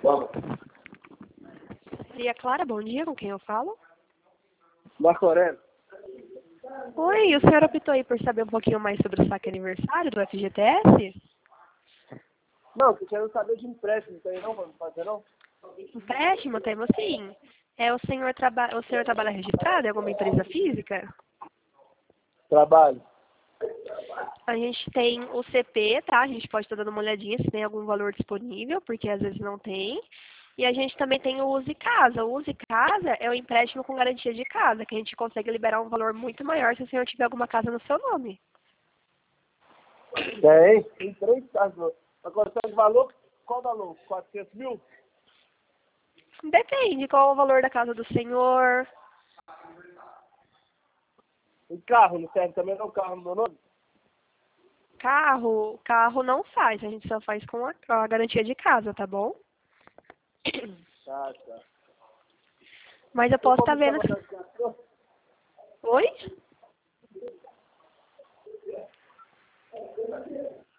Maria Clara, bom dia, com quem eu falo? Marco Aurélio. Oi, o senhor optou aí por saber um pouquinho mais sobre o saque aniversário do FGTS? Não, eu quero saber de empréstimo, tem não, mano? Fazer não? Empréstimo, temos sim. O senhor trabalha registrado em alguma empresa física? Trabalho. A gente tem o CP, tá? A gente pode estar dando uma olhadinha se tem algum valor disponível, porque às vezes não tem. E a gente também tem o Use Casa. O Use Casa é o empréstimo com garantia de casa, que a gente consegue liberar um valor muito maior se o senhor tiver alguma casa no seu nome. Tem 3 casas. Agora, tem valor? Qual valor? 400 mil? Depende qual é o valor da casa do senhor. Um carro, não serve também não? Carro no meu nome? Carro não faz, a gente só faz com a garantia de casa, tá bom? Tá. Mas eu Tem posso como estar me vendo. chamar da casa? Oi?